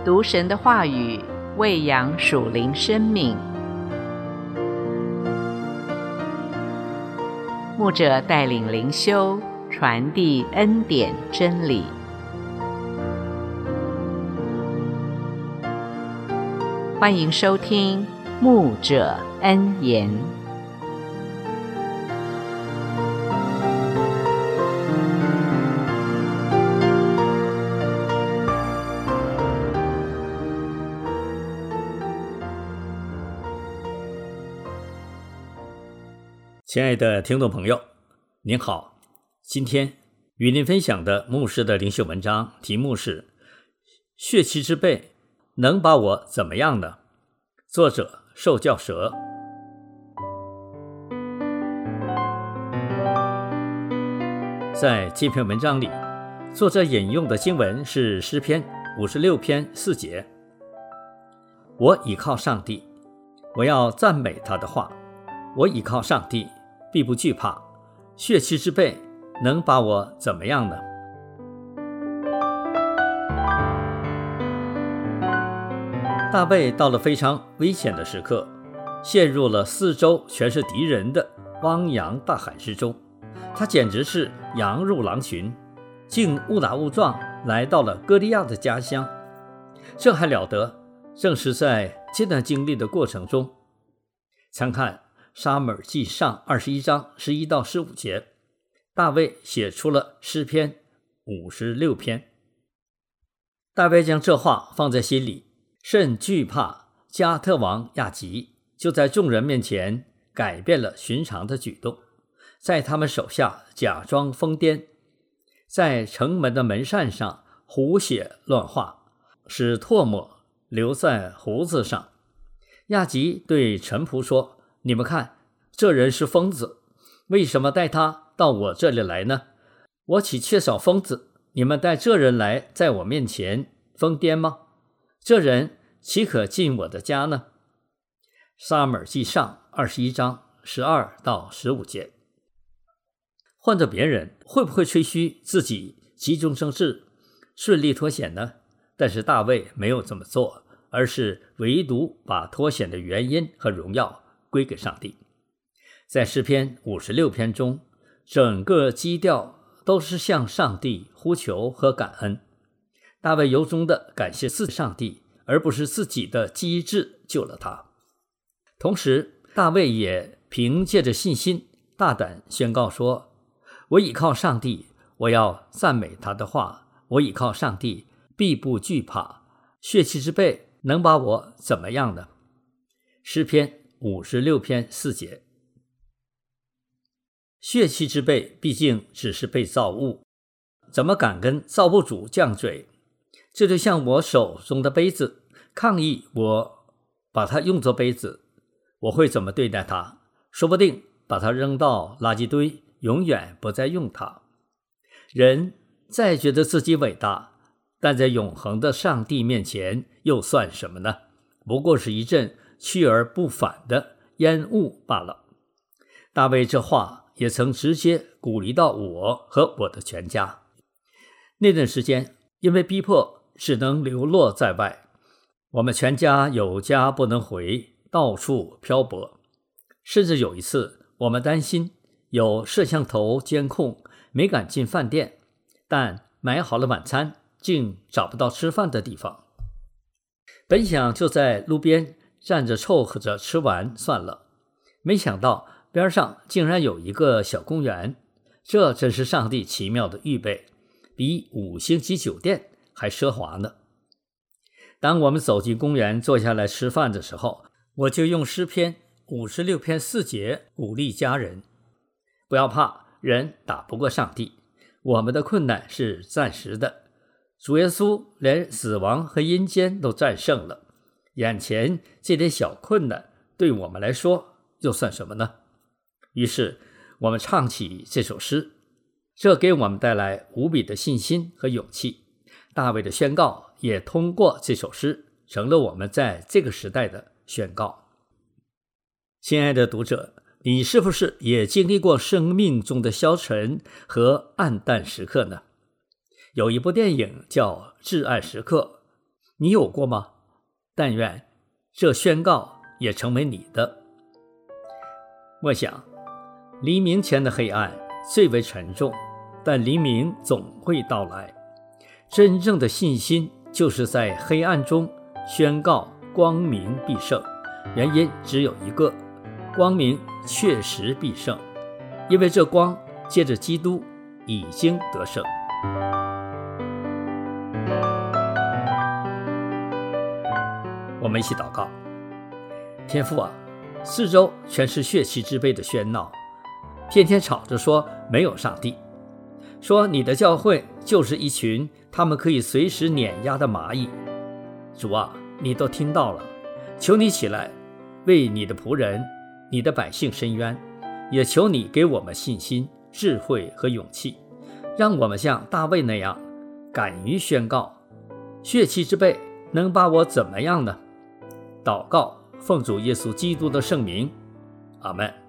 读神的话语，喂养属灵生命。牧者带领灵修，传递恩典真理。欢迎收听牧者恩言。 亲爱的听众朋友，您好，今天与您分享的牧师的灵修文章题目是血气之辈能把我怎么样呢？作者受教蛇。在这篇文章里，作者引用的经文是诗篇56篇4节。我倚靠上帝，我要赞美他的话，我倚靠上帝，必不惧怕，血气之辈能把我怎么样呢？大卫到了非常危险的时刻，陷入了四周全是敌人的汪洋大海之中，他简直是羊入狼群，竟误打误撞来到了歌利亚的家乡。这还了得，正是在这段经历的过程中，参看撒母耳记上21章11到15节，大卫写出了诗篇56篇。大卫将这话放在心里，甚惧怕加特王亚吉，就在众人面前改变了寻常的举动，在他们手下假装疯癫，在城门的门扇上胡写乱画，使唾沫留在胡子上。亚吉对臣仆说，你们看，这人是疯子，为什么带他到我这里来呢？我岂缺少疯子，你们带这人来在我面前疯癫吗？这人岂可进我的家呢？撒母耳记上21章12到15节。换着别人，会不会吹嘘自己急中生智，顺利脱险呢？但是大卫没有这么做，而是唯独把脱险的原因和荣耀归给上帝。在诗篇56篇中，整个基调都是向上帝呼求和感恩。大卫由衷地感谢上帝，而不是自己的机智救了他。同时，大卫也凭借着信心大胆宣告说，我倚靠上帝，我要赞美他的话，我倚靠上帝，必不惧怕，血气之辈能把我怎么样呢？诗篇56篇4节。血气之辈毕竟只是被造物，怎么敢跟造物主犟嘴？这就像我手中的杯子，抗议我把它用作杯子，我会怎么对待它？说不定把它扔到垃圾堆，永远不再用它。人再觉得自己伟大，但在永恒的上帝面前又算什么呢？不过是一阵去而不返的烟雾罢了。大卫这话也曾直接鼓励到我和我的全家。那段时间因为逼迫只能流落在外，我们全家有家不能回，到处漂泊。甚至有一次我们担心有摄像头监控，没敢进饭店，但买好了晚餐竟找不到吃饭的地方。本想就在路边站着凑合着吃完算了，没想到边上竟然有一个小公园，这真是上帝奇妙的预备，比5星级酒店还奢华呢。当我们走进公园坐下来吃饭的时候，我就用诗篇56篇4节鼓励家人，不要怕，人打不过上帝，我们的困难是暂时的，主耶稣连死亡和阴间都战胜了，眼前这点小困难对我们来说又算什么呢？于是我们唱起这首诗，这给我们带来无比的信心和勇气。大卫的宣告也通过这首诗成了我们在这个时代的宣告。亲爱的读者，你是不是也经历过生命中的消沉和暗淡时刻呢？有一部电影叫《至暗时刻》， 你有过吗？但愿这宣告也成为你的。默想，黎明前的黑暗最为沉重，但黎明总会到来。真正的信心就是在黑暗中宣告光明必胜，原因只有一个，光明确实必胜，因为这光借着基督已经得胜。我们一起祷告。天父啊，四周全是血气之辈的喧闹，天天吵着说没有上帝，说你的教会就是一群他们可以随时碾压的蚂蚁。主啊，你都听到了，求你起来为你的仆人你的百姓伸冤，也求你给我们信心、智慧和勇气，让我们像大卫那样敢于宣告，血气之辈能把我怎么样呢？祷告奉主耶稣基督的圣名，阿们。